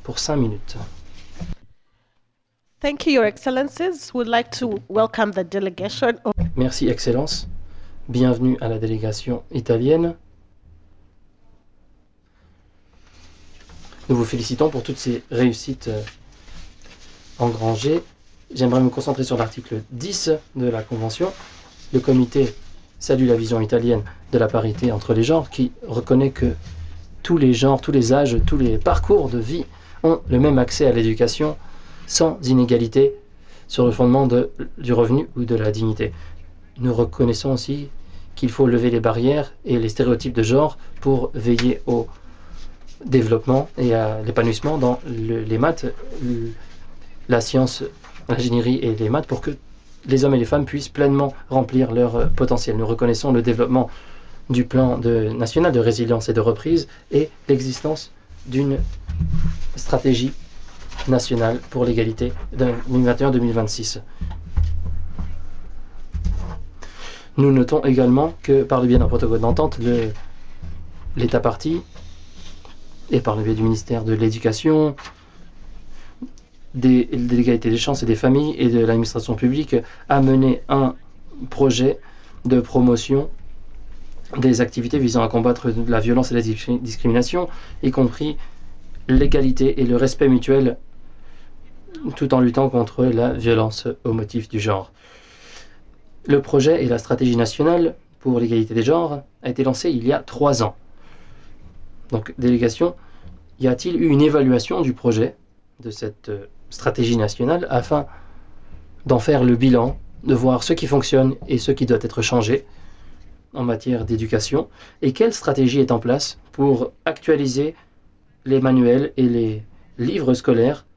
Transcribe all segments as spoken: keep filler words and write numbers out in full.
pour cinq minutes. Thank you, Your Excellencies. We'd like to welcome the delegation of Merci, Excellence. Bienvenue à la délégation italienne. Nous vous félicitons pour toutes ces réussites euh, engrangées. J'aimerais me concentrer sur l'article dix de la Convention. Le comité salue la vision italienne de la parité entre les genres qui reconnaît que tous les genres, tous les âges, tous les parcours de vie ont le même accès à l'éducation sans inégalité sur le fondement de, du revenu ou de la dignité. Nous reconnaissons aussi qu'il faut lever les barrières et les stéréotypes de genre pour veiller au développement et à l'épanouissement dans le, les maths, le, la science, l'ingénierie et les maths pour que les hommes et les femmes puissent pleinement remplir leur potentiel. Nous reconnaissons le développement du plan de, national de résilience et de reprise et l'existence d'une stratégie nationale pour l'égalité de deux mille vingt et un à deux mille vingt-six. Nous notons également que par le biais d'un protocole d'entente, le, l'État partie, et par le biais du ministère de l'Éducation, des, de l'égalité des chances et des familles et de l'administration publique, a mené un projet de promotion des activités visant à combattre la violence et la discrimination, y compris l'égalité et le respect mutuel, tout en luttant contre la violence au motif du genre. Le projet et la stratégie nationale pour l'égalité des genres a été lancé il y a trois ans. Donc, délégation, y a-t-il eu une évaluation du projet, de cette stratégie nationale, afin d'en faire le bilan, de voir ce qui fonctionne et ce qui doit être changé en matière d'éducation, et quelle stratégie est en place pour actualiser les manuels et les livres scolaires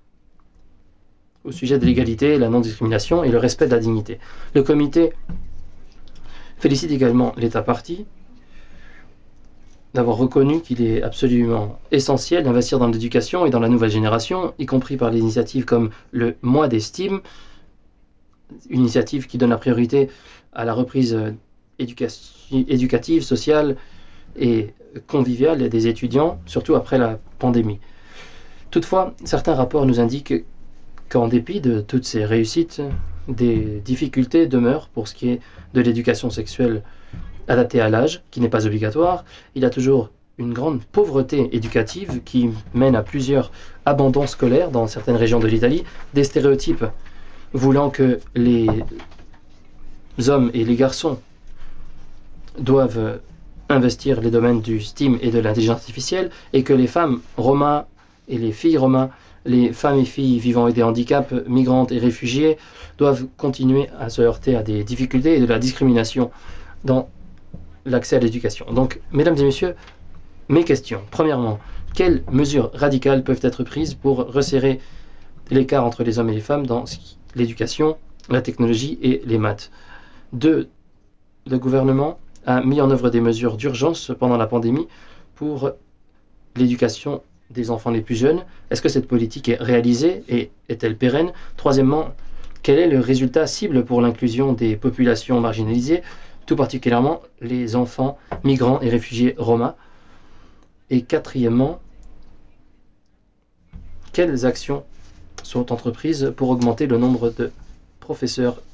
au sujet de l'égalité, la non-discrimination et le respect de la dignité. Le comité félicite également l'État partie d'avoir reconnu qu'il est absolument essentiel d'investir dans l'éducation et dans la nouvelle génération, y compris par les initiatives comme le Mois des STEAM, une initiative qui donne la priorité à la reprise éducative, sociale et conviviale des étudiants, surtout après la pandémie. Toutefois, certains rapports nous indiquent qu'en dépit de toutes ces réussites, des difficultés demeurent pour ce qui est de l'éducation sexuelle adaptée à l'âge, qui n'est pas obligatoire. Il y a toujours une grande pauvreté éducative qui mène à plusieurs abandons scolaires dans certaines régions de l'Italie, des stéréotypes voulant que les hommes et les garçons doivent investir les domaines du STEAM et de l'intelligence artificielle et que les femmes romains et les filles romains, les femmes et filles vivant avec des handicaps, migrantes et réfugiées doivent continuer à se heurter à des difficultés et de la discrimination dans l'accès à l'éducation. Donc, mesdames et messieurs, mes questions. Premièrement, quelles mesures radicales peuvent être prises pour resserrer l'écart entre les hommes et les femmes dans l'éducation, la technologie et les maths? Deux, le gouvernement a mis en œuvre des mesures d'urgence pendant la pandémie pour l'éducation des enfants les plus jeunes. Est-ce que cette politique est réalisée et est-elle pérenne? Troisièmement, quel est le résultat cible pour l'inclusion des populations marginalisées, tout particulièrement les enfants migrants et réfugiés romains? Et quatrièmement, quelles actions sont entreprises pour augmenter le nombre de professeurs